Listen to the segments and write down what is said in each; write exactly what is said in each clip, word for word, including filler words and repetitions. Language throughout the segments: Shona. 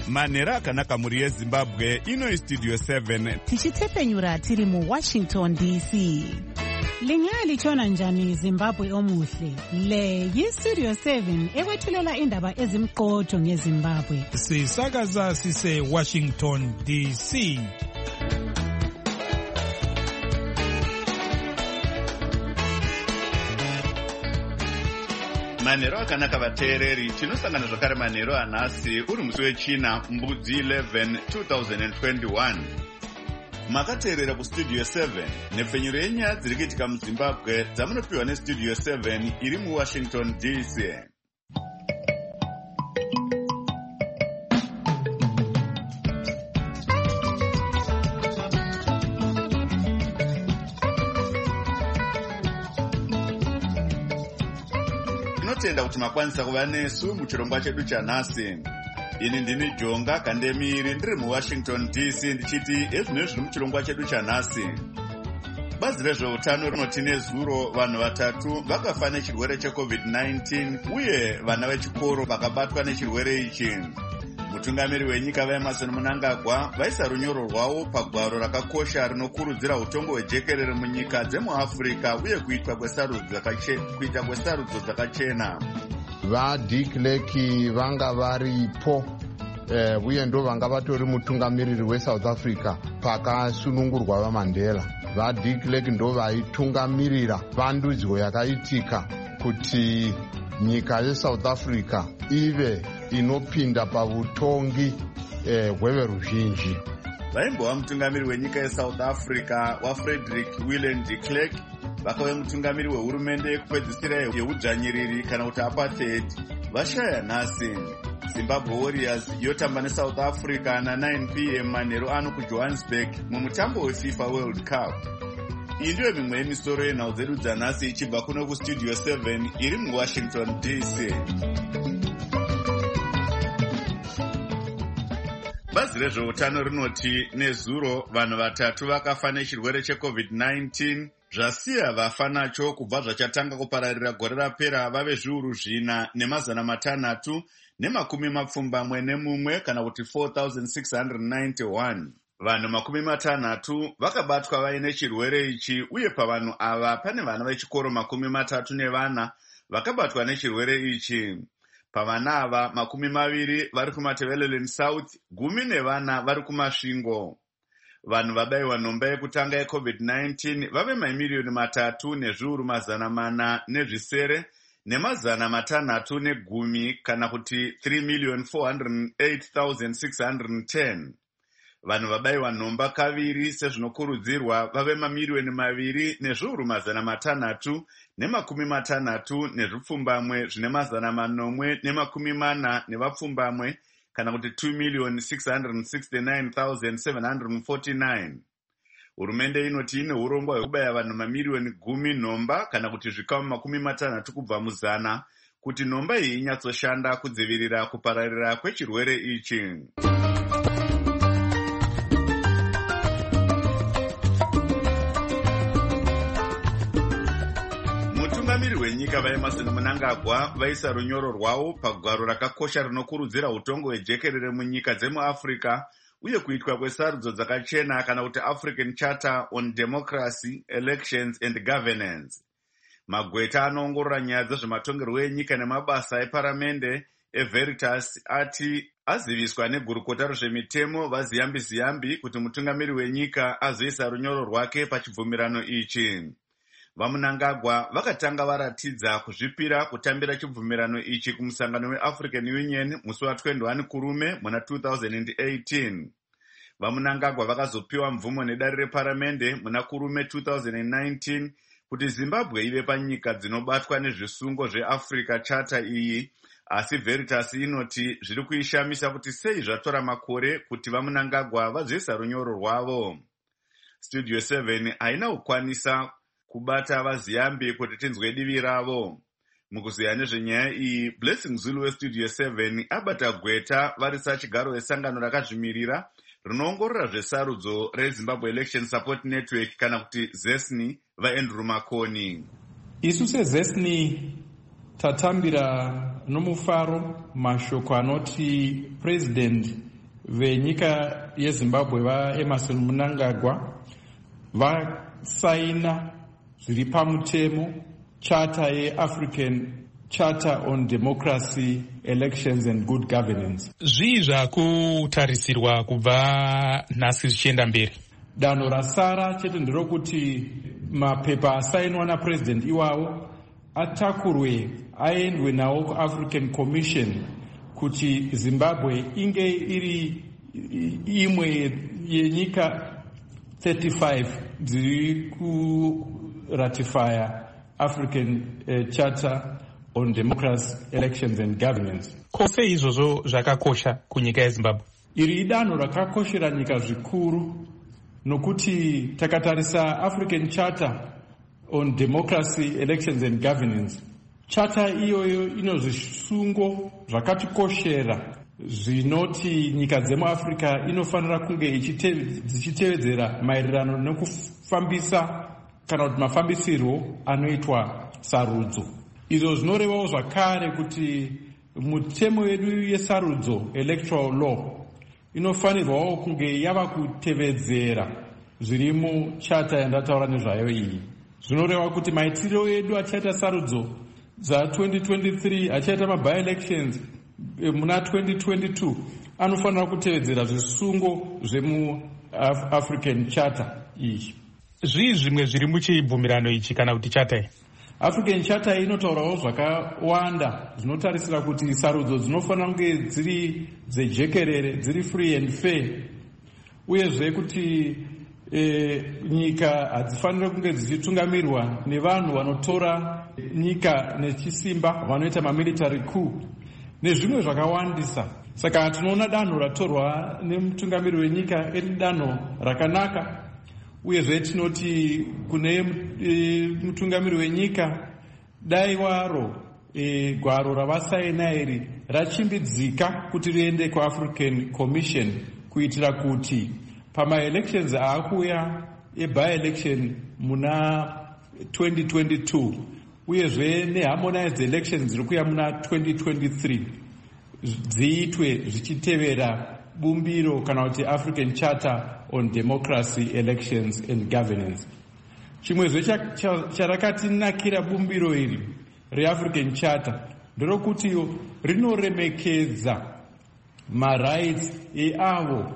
manhero akanaka muri yezimbabwe. Ino studio seven tichitefenyura tiri mu Washington D C. Lingali chona njani Zimbabwe omuhle. Le yi Studio seven ekwethulela indaba ezimqotho ngeZimbabwe. Sisakaza sise Washington D C. manhero akanaka vateereri. Tinosangana zvakare manhero anhasi uri musi wechina mbudzi eleven twenty twenty-one. Makateerera kustudio seven nepfenyuro yenyaya dziri kuitika muZimbabwe dzamunopiwa nestudio seven iri muWashington D C. Tinotenda kuti makwanisa kuva nesu muchirongwa chedu chanhasi. Ini ndini Jonga Kandemiri ndiri muWashington D C ndichiti ezvino zviri muchirongwa chedu chanhasi. Bazi rezveutano rinoti nezuro vanhu vatatu vakafa nechirwere checovid nineteen uye vana vechikoro vakabatwa nechirwere ichi. Mutungamiri wenyika vaEmmerson Mnangagwa vaisa runyoro rwavo pagwaro rakakosha rinokurudzira utongo hwejekerere munyika dzemuAfrica uye kuitwa kwesarudzo dzakachena. VaDick Lake vanga varipo eh, uye ndo vanga vatori mutungamiriri weSouth Africa pakasunungurwa vaMandela. VaDick Lake ndo vaitungamirira vandudzwo yakaitika kuti nyika yeSouth Africa ive inopinda pavutongi hweveruzhinji. Eh, vaimbova mutungamiri wenyika yeSouth Africa waFrederick Willem de Klerk vakave mutungamiri wehurumende yekupedzisira yeudzvanyiriri kana kuti apartheid vashaya nhasi. Zimbabwe Warriors yotamba neSouth Africa na nine p m manhero ano kuJohannesburg mumutambo weFIFA World Cup. Iyi ndiyo mimwe yemisoro yenhau dzedu dzanhasi ichibva kuno kustudio seven iri muWashington D C. Bazi rezveutano rinoti nezuro vanhu vatatu vakafa nechirwere checovid nineteen zvasiya vafa nacho kubva zvachatanga kupararira gore rapera vave zviuru zvina nemazana matanhatu nemakumi mapfumbamwe nemumwe kana kuti four thousand six hundred ninety-one. Vanhu makumi matanhatu vakabatwa vaine chirwere ichi uye pavanhu ava pane vana vechikoro makumi matatu nevana vakabatwa nechirwere ichi. Pavana ava makumi maviri vari kuMatabeleland South, gumi nevana vari kuMasvingo. Vanhu vabayiwa nhomba yekutanga yecovid nineteen vave maimiliyoni matatu nezviuru mazana mana nezvisere nemazana matanhatu negumi kana kuti three million four hundred eight thousand six hundred ten. Vanhu vabayiwa nhomba kaviri sezvinokurudzirwa vave mamiliyoni maviri nezviuru mazana matanhatu nemakumi matanhatu nezvipfumbamwe zvine mazana manomwe nemakumi mana nevapfumbamwe kana kuti two million six hundred sixty-nine thousand seven hundred forty-nine. Hurumende inoti ine urongwa hwekubaya vanhu mamiliyoni gumi nhomba kana kuti zvikamu makumi matanhatu kubva muzana kuti nhomba iyi inyatsoshanda kudzivirira kupararira kwechirwere ichi. Mutungamiri wenyika vaEmmerson Mnangagwa vaisa runyoro rwavo pagwaro rakakosha rinokurudzira utongo hwejekerere munyika dzemuAfrica uye kuitwa kwesarudzo dzakachena kana kuti African Charter on Democracy, Elections and Governance. Magweta anoongorora nyaya dzezvematongerwo enyika nemabasa eparamende eVeritas ati aziviswa negurukota rezvemitemo vaZiyambi Ziyambi kuti mutungamiri wenyika azoisa runyoro rwake pachibvumirano ichi. VaMnangagwa vakatanga varatidza kuzvipira kutambira chibvumirano ichi kumusangano weAfrican Union musi wa Kurume muna two thousand eighteen. VaMnangagwa vakazopiwa mvumo nedare reparamende muna Kurume two thousand nineteen kuti Zimbabwe ive panyika dzinobatwa nezvisungo zveAfrica Charter iyi, asi Veritas inoti zviri kuishamisa kuti sei zvatora makore kuti VaMnangagwa vazoisa runyoro rwavo. Studio seven haina kukwanisa kubata vaZiyambi kuti tinzwe divi ravo. Mukuziya nezvenyaya iyi, Blessing Zulu weStudio seven abata gweta vari sachigaro vesangano rakazvimirira rinoongorora zvesarudzo reZimbabwe Election Support Network kana kuti ZESNI vaAndrew Makoni. Isu seZESNI tatambira nomufaro mashoko anoti President venyika yezimbabwe vaemerson mnangagwa vasaina zviri pamutemo charter yeAfrican Charter on Democracy, Elections and Good Governance. Zvii zvakutarisirwa kubva nhasi zvichienda mberi? Danho rasara chete nderokuti mapepa asainwa napresident iwawo atakurwe aendwe nawo kuAfrican Commission kuti Zimbabwe inge iri imwe yenyika thirty-five dziri kuratifya African uh, Charter on Democracy, Elections and Governance. Kose izvozvo zvakakosha kunyika yeZimbabwe? Iri idanho rakakoshera nyika zvikuru nokuti takatarisa African Charter on Democracy, Elections and Governance. Charter iyoyo ino zvisungo zvakatikoshera zvinoti nyika dzemuAfrica inofanira kunge dzichitevedzera maererano nekufambisa kana kuti mafambisirwo anoitwa sarudzo. Izvo zvinorevawo zvakare kuti mutemo yedu yesarudzo electoral law inofanirwawo kunge yava kutevedzera zviri muchata yandataura nezvayo iyi. Zvinoreva kuti maitiro edu achaita sarudzo dza twenty twenty-three achaita maby-elections muna twenty twenty-two anofanira kutevedzera zvisungo zvemuAfrican Charter iyi. Zvii zvimwe zviri muchibvumirano ichi kana kuti charter iyi? African Charter inotaurawo zvakawanda zvinotarisira kuti sarudzo dzinofanira kunge dziri dzejekerere, dziri free and fair, uyezve kuti e, nyika hadzifanire kunge dzichitungamirwa nevanhu vanotora nyika nechisimba, vanoita mamilitary coup nezvimwe zvakawandisa. Saka tinoona danho ratorwa nemutungamiri wenyika iri danho rakanaka, uyezve tinoti kune e, mutungamiri wenyika dai waro e, gwaro ravasaina iri rachimbidzika kuti riende kuAfrican Commission kuitira kuti pama-elections aakuya eby-election muna twenty twenty-two uyezve neharmonized elections dziri kuya muna twenty twenty-three dziitwe zvichitevera bumbiro kana kuti African Charter on Democracy, Elections and Governance. Chimwezve charakatinakira bumbiro iri reAfrican Charter nderokuti rinoremekedza marights eavo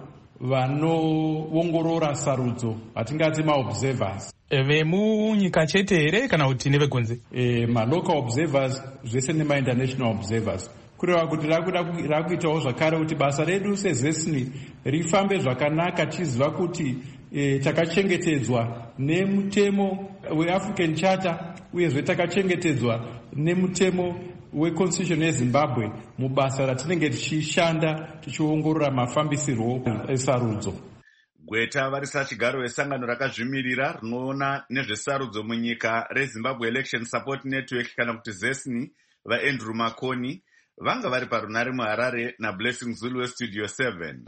vanoongorora sarudzo, hatingati maobservers. Vemunyika chete here kana kuti nevekunze? E, malocal observers zvese nemainternational observers. Kureva kuti rakuitawo zvakare kuti basa redu sezesni rifambe zvakanaka tichiziva kuti e, takachengetedzwa nemutemo weAfrican Charter uyezve takachengetedzwa nemutemo weconstitution yeZimbabwe mubasa ratinenge tichishanda tichiongorora mafambisirwo esarudzo. Gweta varisa chigaro vesangano rakazvimirira rinoona nezvesarudzo munyika reZimbabwe Election Support Network kana kuti zesni vaAndrew Makoni vanga vari parunare muHarare naBlessing Zulu weStudio seven.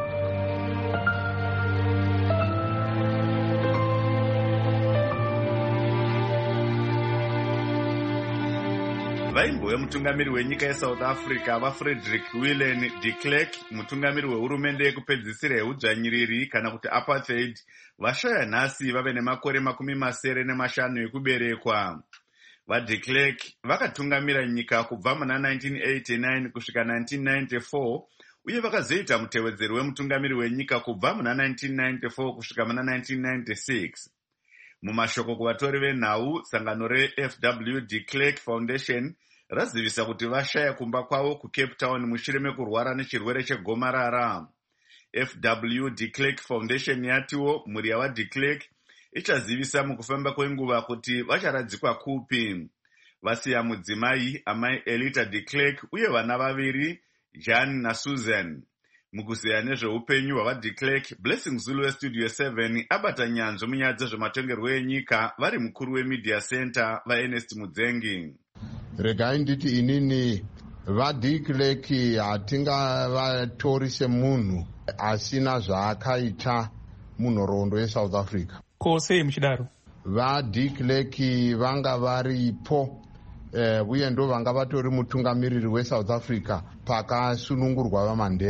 Vaimbo vemutungamiri wenyika yeSouth Africa vaFrederick Willen de Klerk, mutungamiri wehurumende yekupedzisira yeudzvanyiriri kana kuti apartheid, vashaya nhasi vave nemakore makumi masere nemashanu ekuberekwa. VaDe Klerk vakatungamira nyika kubva muna nineteen eighty-nine kusvika nineteen ninety-four uye vakazoita mutevedzeri wemutungamiri wenyika kubva muna nineteen ninety-four kusvika muna nineteen ninety-six. Mumashoko kuvatori venhau, sangano reF W De Klerk Foundation razivisa kuti vashaya kumba kwavo kuCape Town mushure mekurwara nechirwere chegomarara. F W De Klerk Foundation yatiwo mhuri yavaDe Klerk ichazivisa mukufamba kwenguva kuti vacharadzikwa kupi. Vasiya mudzimai amai Elita De Klerk uye vana vaviri Jan naSusan. Mukuziya nezveupenyu hwavaDe Klerk, Blessing Zulu weStudio seven abata nyanzvi munyaya dzezvematongerwo enyika vari mukuru weMedia Center vaErnest Mudzengi. Regai nditi inini vaDe Klerk hatingavatori semunhu asina zvaakaita munhoroondo yeSouth Africa. Kose muchidaro vaDe Klerk vanga varipo uh, uye ndo vanga vatori mutungamiriri weSouth Africa pakasunungurwa vaMandela.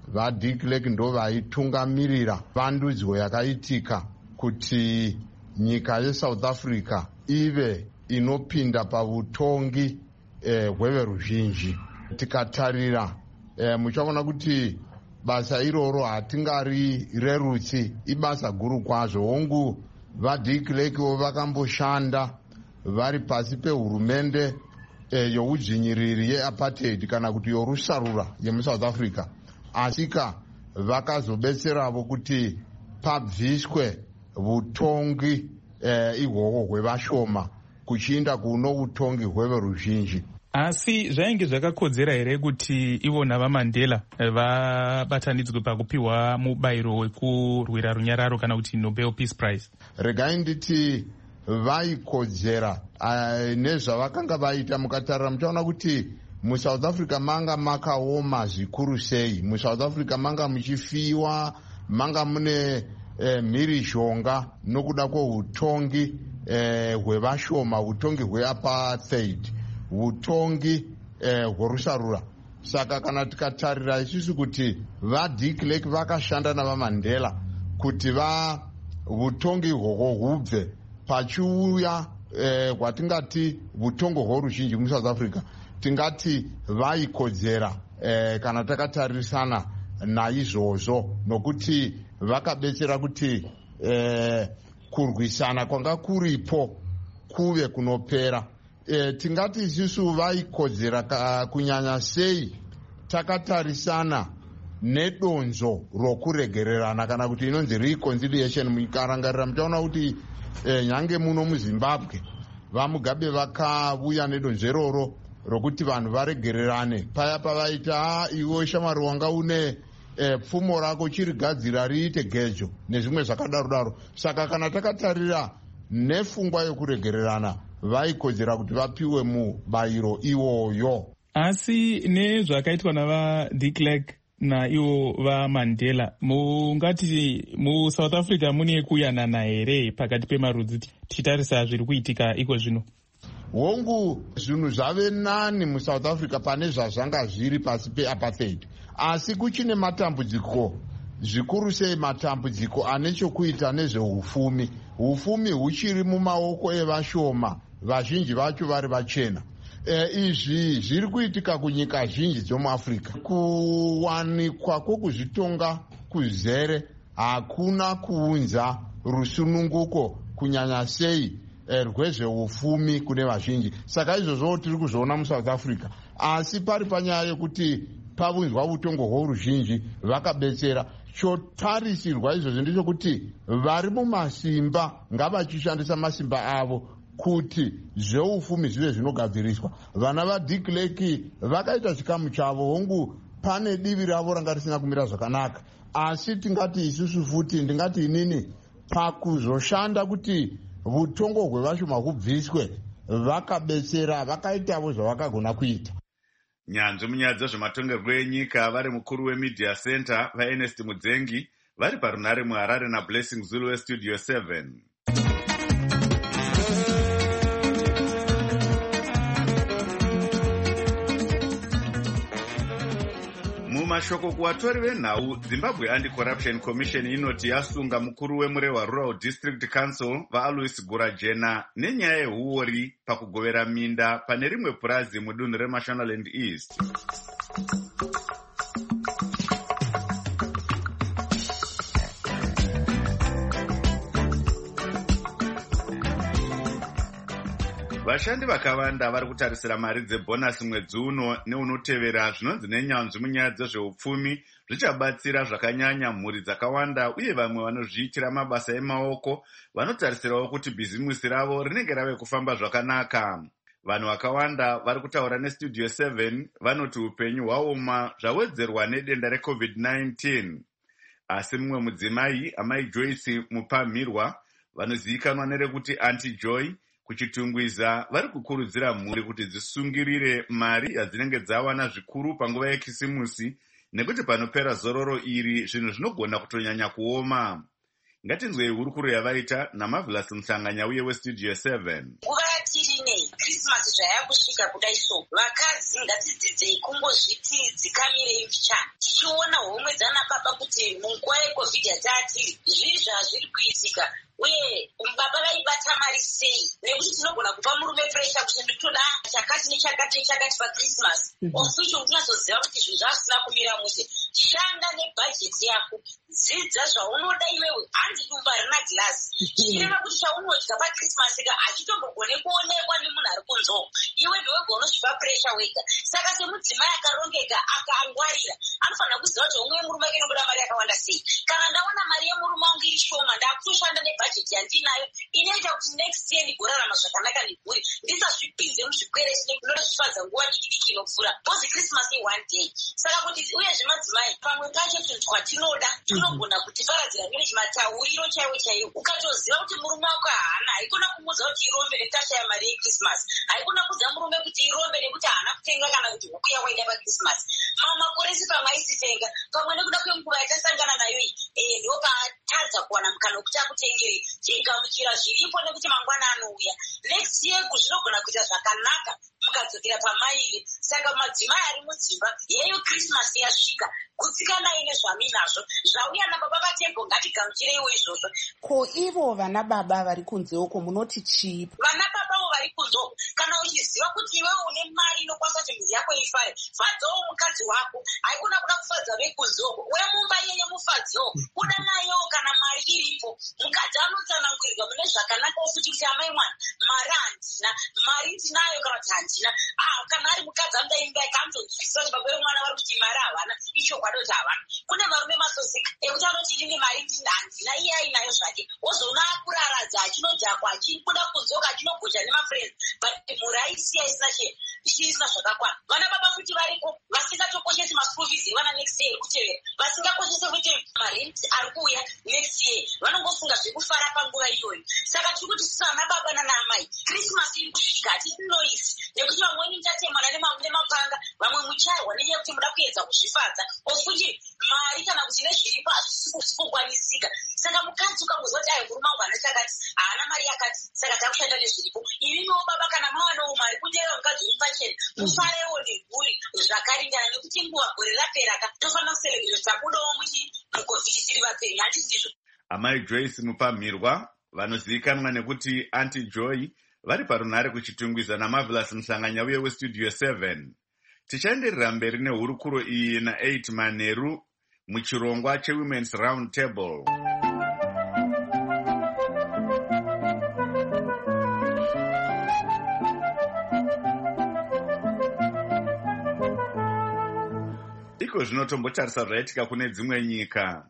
vade Klerk ndo vaitungamirira vandudzwo yakaitika kuti nyika yeSouth Africa ive inopinda pautongi hweveruzhinji. Eh, tikatarira eh, muchaona kuti basa iroro hatingari rerutsi, ibasa guru kwazvo. Hongu vade Klerk vakamboshanda vari pasi pehurumende eh, youdzvinyiriri yeapartheid kana kuti yorusarura yemuSouth Africa, asika vakazobetseravo kuti pabviswe vutongi eh, ihwohwo hwevashoma kuchiinda kuno utongi hweveruzhinji. Asi zvainge zvakakodzera here kuti ivona vaMandela vabatanidzwe pakupiwa mubayiro wekurwira runyararo kana kuti Nobel Peace Prize? Regai nditi vaikodzera uh, nezvavakanga vaita. Mukatarira muchaona kuti muSouth Africa manga makaoma zvikuru sei. muSouth Africa manga muchifiwa, manga mune eh, mhirizhonga nokuda kweutongi eh, hwevashoma, utongi hweapartheid, utongi eh, hworusarura. Saka kana tikatarira isusu kuti vade Klerk vakashanda navaMandela kuti va utongi hwohwo hubve pachiuya eh, kwatingati utongo hworuzhinji muSouth Africa, tingati vaikodzera eh, kana takatarisana naizvozvo, nokuti vakabetsera kuti eh, kurwisana kwanga kuripo kuve kunopera. E, tingati isusu vaikodzera kunyanya sei takatarisana nedonzo rokuregererana kana kuti inonzi reconciliation. Mukarangarira muchaona kuti e, nyange muno muZimbabwe vaMugabe vakauya nedonzo iroro rokuti vanhu varegererane. Paya pavaita iwe shamwari wanga une e, pfumo rako chirigadzira riite gejo nezvimwe zvakadaro daro. Saka kana takatarira nepfungwa yokuregererana vaikodzera kuti vapiwe mubayiro iwoyo. Asi nezvakaitwa navade Klerk naivo vaMandela, mungati muSouth Africa mune kuyanana here pakati pemarudzi tichitarisa zviri kuitika iko zvino? Hongu zvinhu zvave nani muSouth Africa pane zvazvanga zviri pasi peapartheid, asi kuchine matambudziko zvikuru sei, matambudziko ane chokuita nezveufumi. Ufumi huchiri mumaoko evashoma, vazhinji vacho vari vachena. E, izvi zviri kuitika kunyika zhinji dzomuAfrica. Kuwanikwa kwokuzvitonga kuzere hakuna kuunza rusununguko kunyanya sei e, rwezveufumi kune vazhinji. Saka izvozvo tiri kuzviona muSouth Africa, asi pari panyaya yekuti pavunzwa utongo hworuzhinji vakabetsera. Chotarisirwa izvozvo ndechekuti vari mumasimba ngavachishandisa masimba avo kuti zveufumi zvive zvinogadziriswa. Vana vade Klerk vakaita chikamu chavo. Hongu pane divi ravo ranga risina kumira zvakanaka, asi tingati isusu futi, ndingati inini, pakuzoshanda kuti utongo hwevashoma hubviswe vakabetsera, vakaitavo zvavakagona kuita. Nyanzvi munyaya dzezvematongerwo enyika vari mukuru weMedia Center vaErnest Mudzengi vari parunare muHarare naBlessing Zulu weStudio seven. Mumashoko kuvatori venhau, Zimbabwe Anti-Corruption Commission inoti yasunga mukuru wemurehwa Rural District Council vaAlois Gurajena nenyaya yehuori pakugovera minda pane rimwe purazi mudunhu reMashonaland East. Vashandi vakawanda vari kutarisira mari dzebhonasi mwedzi uno neunotevera zvinonzi nenyanzvi munyaya dzezveupfumi zvichabatsira zvakanyanya mhuri dzakawanda, uye vamwe vanozviitira mabasa emaoko vanotarisirawo kuti bhizimusi ravo rinenge rave kufamba zvakanaka. Vanhu vakawanda vari kutaura neStudio seven vanoti upenyu hwaoma zvawedzerwa nedenda reCovid nineteen. Asi mumwe mudzimai, amai Joyce Mupamirwa, vanozivikanwa nerekuti Auntie Joy, kuchitungwiza vari kukurudzira mhuri kuti dzisungirire mari yadzinenge dzawana zvikuru panguva yekisimusi, nekuti panopera zororo iri zvinhu zvinogona kutonyanya kuoma. Ngatinzwei hurukuro yavaita naMarvelous Mhlanganya uye weStudio seven. Nguva yatirinei krismasi zvayakusvika kudai so vakadzi ngatidzidzei kungozviti dzikamirei mbichana tichiona homwe dzana baba kuti munguva yecovid yataatiri zviri zvazviri kuitika uye baba vaibata mari sei nekuti tinogona kupa murume presha kuti nditoda chakati nechakati nechakati pakrismasi oficho unazoziva kuti zvinhu zvasina kumira mushe. Shanda nebhajeti yako, dzidza zvaunoda iwewe, hanzi dumba rina gilasi zvichireva kuti chaunodya pakrismasi ka achitombogone kuonekwa nemunhu ari kunzewo iwe ndiwega unosvipa presha wega. Saka semudzimai akarongeka akangwarira anofanira kuziva kuti umwe murume wake inobuda mari yakawanda sei. Kana ndaona mari yemurume wangu iri shoma ndakutoshanda nebhajeti yandinayo inoita kuti next year ndigorarama zvakanaka nebhuri ndisazvipinze muzvikwere zvinozvifadza nguva diki diki inopfuura bhozi krismasi one day. Saka kuti uyezve madzimai pamwe pacho tunhu twatinoda tunogona kutiparadzira nezvimatauriro chaiwo chaiwo ukatoziva kuti murume wako haana haikona kumuudza kuti irombe netashaya mari yekrismasi haikona kuudza murume kuti irombe nekuti haana kutenga kana kuti huku yawaida pakrismasi. Mamwe makoresi pamwe aisitenga pamwe nekuda kwenguva yatasangana nayo iyi ndo paatadza kuwana mukana wekuti akutengeri chigamuchira zviripo nekuti mangwana anouya next year kuzvinogona kuita zvakanaka mukadzokera pamairi. Saka madzimai ari mudzimba yeyo krismasi yasvika gutsikanai nezvaminazvo zvauya nababa vatembo ngatigamuchireiwo izvozvo. Ko ivo vana baba vari kunzeuko munoti chii? Vana babavo vari kunzeuko kana uchiziva kuti iwewe une mari inokwanisa kuti mhuri yako ifare fadzawo mukadzi wako haikona kuda kufadza vekunzeuko wemumba yeye mufadzewo kuda nayewo kana mari iripo mukadzi anotsanangurirwa mune zvakanaka futi kuti amai mwana mari handina mari ndinayo kana kuti handina kana ari mukadzi anodaimba akamuzonzwisisa kuti baba vemwana vari kuti mari havana ichokwadi kuti havana. Kune varume masosika ekuti anoti inini mari handina iye ainayo zvake wozoona akuraradza achinodhakwa achikuda kunzoka achinogozha nemafriends but mhuri aisiya isina isina zvakakwana. Vana baba futi variko vasingatokoshesi maschool fees evana next year kutevera vasingakoshese kuti marent ari kuuya next year vanongofunga zvekufara panguva iyoyo. Saka tiri kuti sana baba nanaamai krismasi iri kusvika hatinoisi nekuti vamweni ndatemana nemapanga vamwe muchairwa nenyaya yekuti muda kuedza kuzvifadza ofuti mari kana kuti nezviripo hazvisi kukwanisika. Saka mukadzi ukangozva kuti ayo murume wangu hana chakati haana mari yakati saka takushanda nezviripo ivimiwo baba kana mawanawo mari kuteera mukadzi uri pachena mufarewo nebhuri zvakaringana nekuti nguva gore rapera ka tofanira kuserebhera tabudawo muchi mukovhidi tiri vapenyu handisi ndizvo. Amai Joyce Mupamhirwa vanozivikanwa nekuti Aunty Joy vari parunhare kuchitungwiza naMarvelous Musanganya uye westudio seven. Tichaenderera mberi nehurukuro iyi naeight Manheru muchirongwa cheWomen's Round Table. Iko zvinotombotarisa zvaitika kune dzimwe nyika.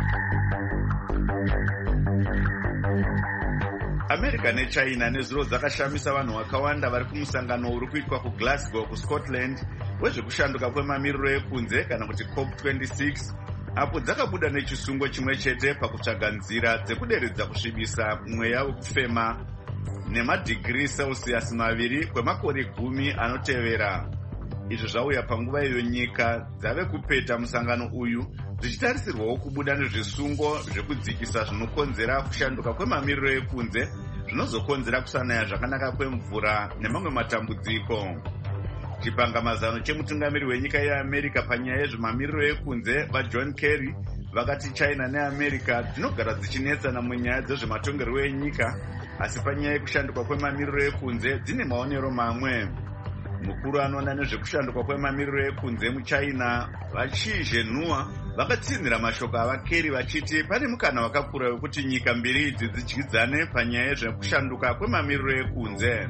America neChina nezuro dzakashamisa vanhu vakawanda vari kumusangano uri kuitwa kuGlasgow kuScotland wezvekushanduka kwemamiriro ekunze kana kuti COP twenty-six apo dzakabuda nechisungo chimwe chete pakutsvaga nzira dzekuderedza kusvibisa mweya wekufema nemadhigiri Celsius maviri kwemakore gumi anotevera. Izvi zvauya panguva iyo nyika dzave kupeta musangano uyu dzichitarisirwawo kubuda nezvisungo zvekudzikisa zvinokonzera kushanduka kwemamiriro ekunze zvinozokonzera kusanaya zvakanaka kwemvura nemamwe matambudziko. Chipangamazano chemutungamiri wenyika yeAmerica panyaya yezvemamiriro ekunze vaJohn Kerry vakati China neAmerica dzinogara dzichinetsana munyaya dzezvematongerwo enyika asi panyaya yekushanduka kwemamiriro ekunze dzine maonero mamwe. Mukuru anoona nezvekushanduka kwemamiriro ekunze muChina vaChi Zhenhua vakatsinzira mashoko avaKerry vachiti pane mukana wakakura wekuti nyika mbiri idzi dzidyidzane panyaya yezvekushanduka kwemamiriro ekunze.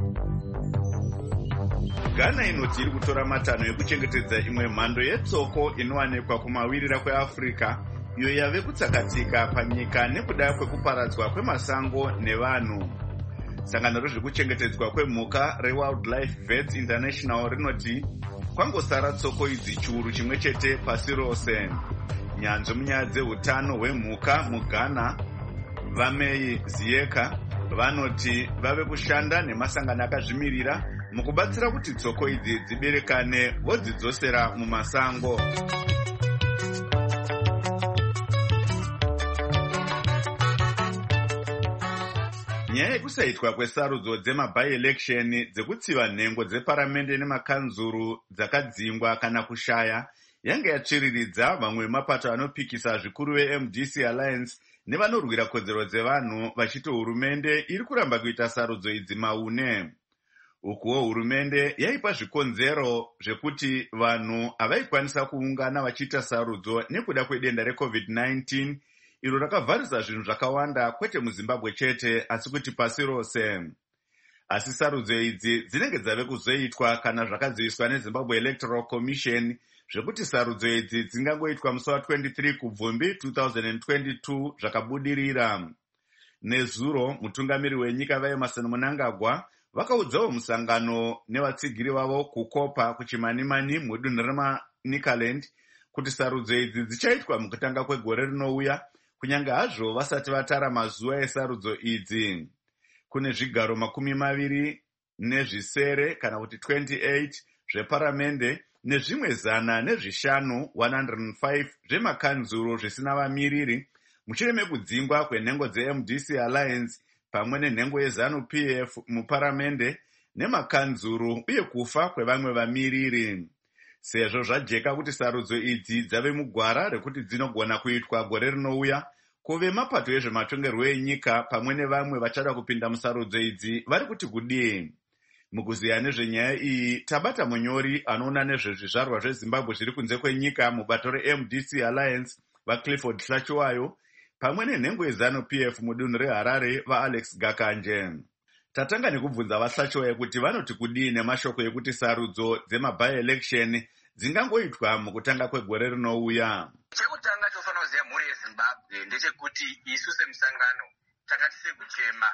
Ghana inoti iri kutora matanho ekuchengetedza imwe mhando yetsoko inowanikwa kumawirira kweAfrica iyo yave kutsakatika panyika nekuda kwekuparadzwa kwemasango nevanhu. Sangano rezvekuchengetedzwa kwemhuka reWildlife Vets International rinoti kwangosara tsoko idzi chiuru chimwe chete pasi rose. Nyanzvi munyaya dzehutano hwemhuka muGhana vaMei Ziyeka vanoti vave kushanda nemasangano akazvimirira mukubatsira kuti tsoko idzi dziberekane vodzidzosera mumasango. nyaya yekusaitwa kwesarudzo dzemabi-election dzekutsiva nhengo dzeparamende nemakanzuru dzakadzingwa kana kushaya yange yatsviriridza vamwe vemapato anopikisa zvikuru ve-M D C Alliance nevanorwira kodzero dzevanhu vachiti hurumende iri kuramba kuita sarudzo idzi maune. Ukuwo hurumende yaipa zvikonzero zvekuti vanhu havaikwanisa kuungana vachiita sarudzo nekuda kwedenda recovid nineteen iro rakavharisa zvinhu zvakawanda kwete muZimbabwe chete asi kuti pasi rose. Asi sarudzo idzi dzinenge dzave kuzoitwa kana zvakaziviswa neZimbabwe Electoral Commission zvekuti sarudzo idzi dzingangoitwa musi wa-twenty-three kubvumbi two thousand twenty-two zvakabudirira. Nezuro mutungamiri wenyika vaEmerson Mnangagwa vakaudzawo musangano nevatsigiri vavo kukopa kuchimanimani mudunhu reManicaland kuti sarudzo idzi dzichaitwa mukutanga kwegore rinouya kunyange hazvo vasati vatara mazuva esarudzo idzi. Kune zvigaro makumi maviri nezvisere kana kuti twenty-eight zveparamende nezvimwe zana nezvishanu one hundred five zvemakanzuro zvisina vamiriri mushure mekudzingwa kwenhengo dze-M D C Alliance pamwe nenhengo yeZANU-P F muparamende nemakanzuru uye kufa kwevamwe vamiriri. Sezvo zvajeka kuti sarudzo idzi dzave mugwara rekuti dzinogona kuitwa gore rinouya, kuve mapato ezvematongerwo enyika pamwe nevamwe vachada kupinda musarudzo idzi vari kuti kudii. Mukuziya nezvenyaya iyi tabata munyori anoona nezvezvizvarwa zveZimbabwe zviri kunze kwenyika mubato re-M D C Alliance vaClifford Hlachiwayo pamwe nenhengo yeZANU-P F mudunhu reHarare vaAlex Gakanje. Tatanga nekubvunza vaHlachiwayo kuti vanoti kudii nemashoko ekuti sarudzo dzemabi-election dzingangoitwa mukutanga kwegore rinouya. Chekutanga chofanira kuziva mhuri yeZimbabwe ndechekuti isu semusangano takati sekuchema,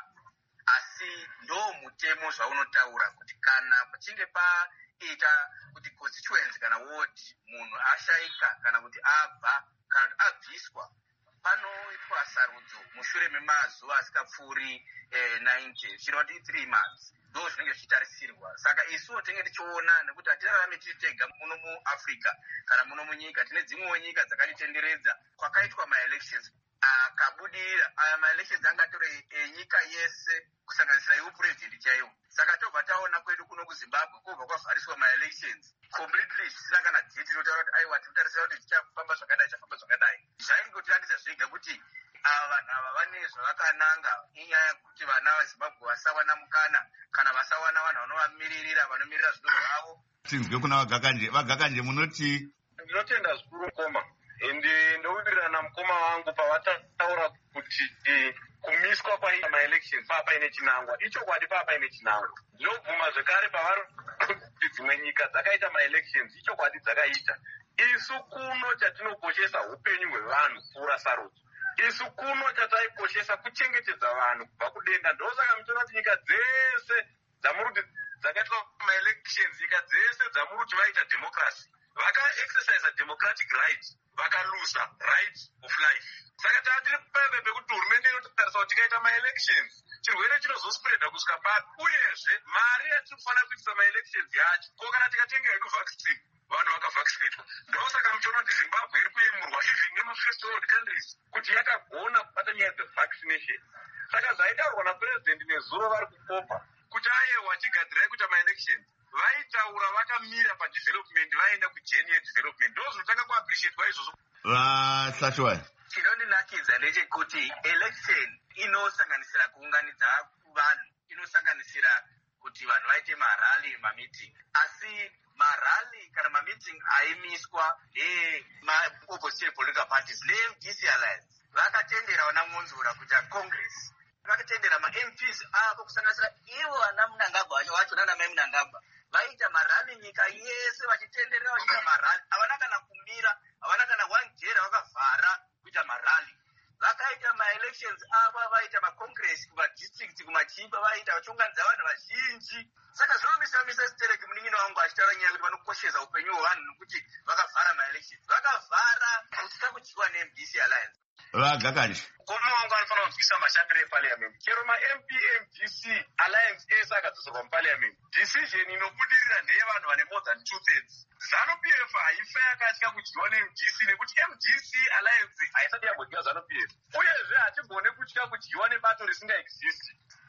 asi ndo mutemo zvaunotaura kuti kana pachinge paita kuti constituency kana ward munhu ashaika kana kuti abva kana kuti abviswa, panoitwa sarudzo mushure memazuva asikapfuuri eh, ninety zvinoti three months ndo zvinenge zvichitarisirwa. Saka isuwo tinenge tichiona nekuti hatirarame tiri tega muno muAfrica kana muno munyika, tine dzimwewo nyika dzakatitenderedza kwakaitwa ma-elections akabudirira. Aya ma-elections angatore enyika yese kusanganisira iwo president chaiwo. Saka tobva taona kwedu kuno kuZimbabwe kubva kwavhariswa ma-elections completely zvisina kana date inotaura kuti aiwa tinotarisira kuti tichafamba zvakadai tichafamba zvakadai. Zvaingotiratidza zvega kuti ava vanhu ava vane zvavakananga. Inyaya yekuti vana vaZimbabwe vasawana mukana kana vasawana vanhu vanovamiririra vanomirira zvido zvavo. Tinzwe kuna vaGakanje. VaGakanje munoti? Ndinotenda zvikuru koma ende ndowirirana mukoma wangu pavataura kuti kumiswa kwaita ma-elections papaine chinangwa. Ichokwadi papaine chinangwa. Ndinobvuma zvekare pavari kuti dzimwe nyika dzakaita ma-elections, ichokwadi dzakaita. Isu kuno chatinokoshesa upenyu hwevanhu kupfuura sarudzo. Isu kuno chataikoshesa kuchengetedza vanhu kubva kudenda. Ndosaka muchiona kuti nyika dzese dzamuri dzakaitwa ma-elections, nyika dzese dzamuri kuti vaita democracy, vaka-exercise democratic right, vakalusa right of life. Saka tatiri peve pekuti hurumende inotarisa kuti tikaita ma-elections chirwere chinozospreada kusvika papi, uyezve mari yatinofanira kuitisa ma-elections yacho ko kana tikatenga hedu vaccine vanhu vakavaccinatwa. Ndosaka muchiona kuti Zimbabwe iri kuemurwa even nemafirst world countries kuti yakagona kubata nyaya dzevaccination. Saka zvaitaurwa napresident nezuro vari kukopa kuti ayewa chigadzira kuita ma-elections vaitaura vakamira padevelopment vaenda kujeni yedevelopment. Ndo zvinotanga kuappreciatwa izvozvo. VaHlachiwayo, chinondinakidza ndechekuti election inosanganisira kuunganidza vanhu, inosanganisira kuti vanhu vaite marally mameeting, asi marally kana mameeting aimiswa neemaopposition political parties ne-M D C Alliance vakatendera vana Monzura kuita congress, vakatendera ma-M Ps avo kusanganisira ivo vana Mnangagwa vacho nana mai Mnangagwa vaita marally nyika yese vachitenderera vachiita marally. Havana kana kumira, havana kana one jera vakavhara kuita marally. Vakaita ma-elections avo vaita ma-congress kumadistrict kumachimba vaita vachiunganidza vanhu vazhinji. Saka zvinomisa-misa sitereki munin'ina wangu achitaura nyaya kuti vanokoshesa upenyu hwevanhu nokuti vakavhara ma-elections. Vakavhara kusisa kudyiwa ne-M D C Alliance. VaGakanje, mukoma wangu anofanira kunzwisisa mashandiro eparliament. Chero ma-M P M D C Alliance ese akadzoserwa muparliament, decision inobudirira ndeyevanhu vane more than two thirds. ZANU-P F haifa yakatya kudyiwa ne-M D C nekuti M D C Alliance haisati yambodyiwa ZANU-P F. Uyezve hatigone kutya kudyiwa nebato risingaexist.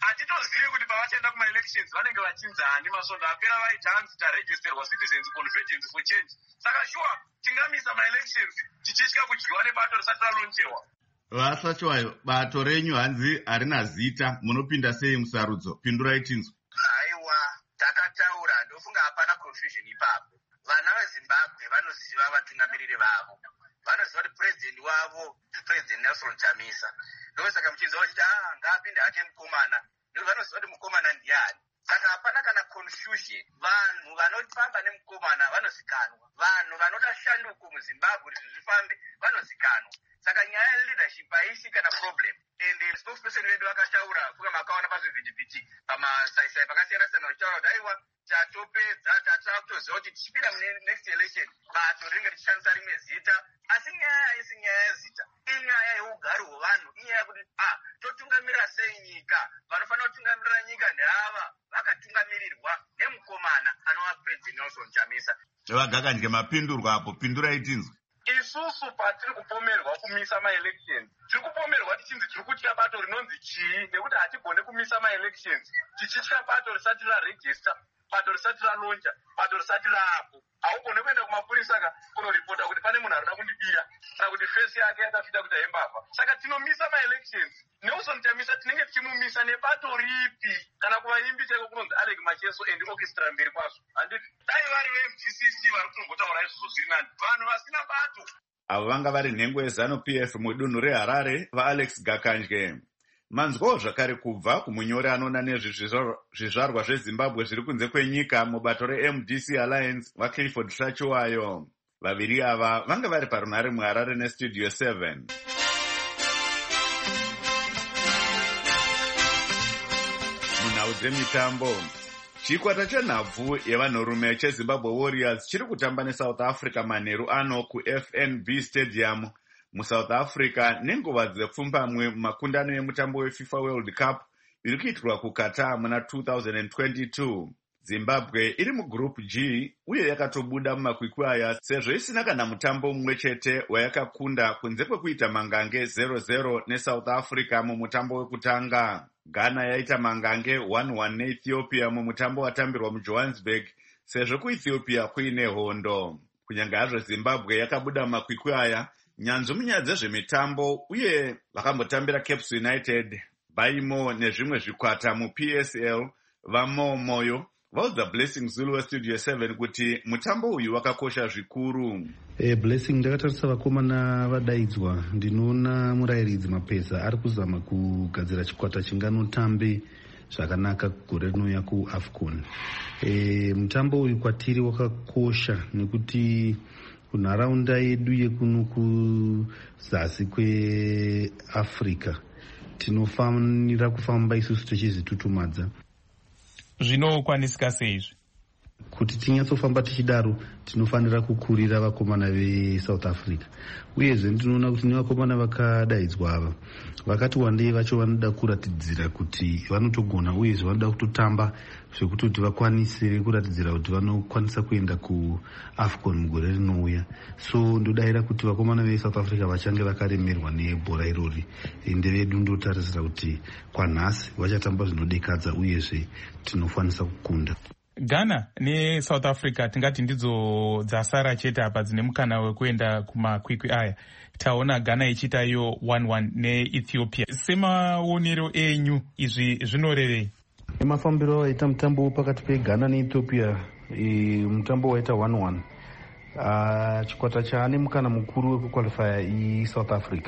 hatitozivi kuti pavachaenda kuma-elections vanenge vachinzi hani masvondo apera vaita hanzi taregisterwa citizens convergence for change. Saka shuwa tingamisa ma-elections tichitya kudyiwa nebato risati ralonjewa. Vasachwayo, bato renyu hanzi harina zita, munopinda sei musarudzo? Pindurai tinzwa. Aiwa, takataura, ndofunga hapana confusion ipapo. Vana veZimbabwe vanoziva vatungamiriri vavo. Vanoziva kuti president wavo president Nelson Chamisa. Ndosaka muchinzwa vachiti ah ngaapinde hake mukomana. Ndoo vanoziva kuti mukomana ndiani. Saka hapana kana confusion. Vanhu vanofamba nemukomana vanozikanwa. Vanhu vanoda shanduko muZimbabwe kuti zvifambe vanozikanwa. Saka nyaya yeleadership haisi kana problem. And the spokesperson wedu vakataura fuka makaona pazvivhitivhiti pamasaisai pakasiyana-siyana vachitaura kuti aiwa tatopedza tatava kutoziva kuti tichipinda mune next election bato rinenge richishandisa rimwe zita. Asi nyaya haisi nyaya yezita, inyaya yeugaro hwevanhu, inyaya yekuti ah totungamirira sei nyika. Vanofanira kutungamirira nyika ndeava vakatungamirirwa nemukomana anova president Nelson Chamisa. Vagakandye mapindurwa apo, pindurai tinzwa. Isusu patiri kupomerwa kumisa ma-elections tiri kupomerwa tichinzi tiri kutya bato rinonzi chii, nekuti hatigone kumisa ma-elections tichitya bato risati raregister, bato risati ralonja, bato risati raapo. Haugone kuenda kumapurisa kunoripota kuti pane munhu arida kundibiya kana kuti fesi yake yakafita kuti hembavha. Saka tinomisa ma-elections. Nelson Chamisa tinenge tichimumisa nebato ripi? Kana kuvaimbi chaiko kunonzi Alec Macheso and orchestra mberi kwazvo. Handiti dai vari ve-M G C C vari kutongotaura izvozvo zviri nani, vanhu vasina bato. Avo vanga vari nhengo yeZanu-P F mudunhu reHarare vaAlex Gakandye. Manzwawo zvakare kubva kumunyori anoona nezvezvizvarwa zveZimbabwe zviri kunze kwenyika mubato re-M D C Alliance vaClifford Shachiwayo. Vaviri ava vanga vari parunhare muHarare neStudio seven. Munhau dzemitambo, chikwata chenhabvu yevanhurume cheZimbabwe Warriors chiri kutamba neSouth Africa manheru ano kuF N B Stadium muSouth Africa nenguva dzepfumbamwe mumakundano emutambo weFIFA World Cup iri kuitirwa kuQatar muna two thousand twenty-two. Zimbabwe iri mugroup G uye yakatobuda mumakwikwi aya sezvo isina kana mutambo mumwe chete wayakakunda kunze kwekuita mangange zero zero neSouth Africa mumutambo wekutanga. Ghana yaita mangange one one neEthiopia mumutambo watambirwa muJohannesburg sezvo kuEthiopia kuine hondo. Kunyange hazvo Zimbabwe yakabuda mumakwikwi aya, nyanzvi munyaya dzezvemitambo uye vakambotambira Cape United, Baimo nezvimwe zvikwata muP S L vamo moyo vaudza Blessing Zulu weStudio seven kuti mutambo uyu wakakosha zvikuru. Eh, Blessing, ndakatarisa vakomana vadaidzwa. Ndinoona murayiridzi Mapesa ari kuzama kugadzira chikwata chinganotambe zvakanaka gore rinouya kuAFCON. Eh, mutambo uyu kwatiri wakakosha nekuti kunharaunda yedu yekuno kuzasi kweAfrica tinofanira kufamba isusu tichizitutumadza. Zvinokwanisika seizvi? Kuti tinyatsofamba tichidaro tinofanira kukurira vakomana veSouth Africa. Uyezve ndinoona kuti nevakomana vakadaidzwa ava vakati wandei vacho vanoda kuratidzira kuti vanotogona uyezve vanoda kutotamba zvekutoti vakwanise kuratidzira kuti vanokwanisa kuenda kuAFCON mugore rinouya. So ndodayira kuti vakomana veSouth Africa vachange vakaremerwa nebhora irori. Ende vedu ndotarisira kuti kwanhasi vachatamba zvinodekadza uyezve tinokwanisa kukunda. Ghana neSouth Africa tingati ndidzo dzasara chete apa dzine mukana wekuenda kumakwikwi aya. Taona Ghana ichita iyo one one neEthiopia. Semaonero enyu izvi zvinorevei? Emafambiro waita mutambo pakati peGhana neEthiopia, e, mutambo waita one one. Uh, chikwata chaane mukana mukuru wekuqualifya iSouth Africa.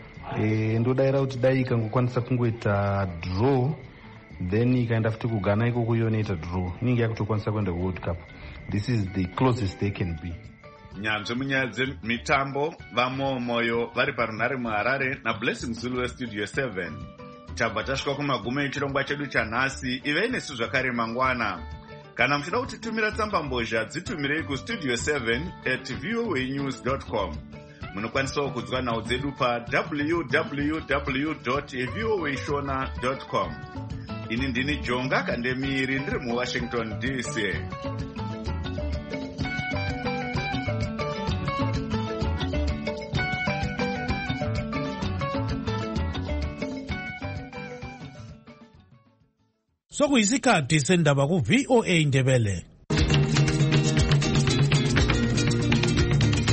E, ndodayira kuti dai ikangokwanisa kungoita draw then ikaenda futi kuGhana ikoko yonoita draw, inenge yakutokwanisa kuenda kuWorld Cup. This is the closest they can be. Nyanzvi munyaya dzemitambo vamo moyo vari parunhare muHarare naBlessing Zulu weStudio seven. Tabva tasvika kumagumo echirongwa chedu chanhasi. Ivei nesu zvakare mangwana. Kana muchida kutitumira tsamba mbozha dzitumirei kustudio seven at voanews dot com. Munokwanisawo kunzwa nhau dzedu pa w w w dot voashona dot com. Ini ndini Jonga Kandemiri ndiri muWashington D C. sokuyisikhathi sendaba ku-V O A Ndebele.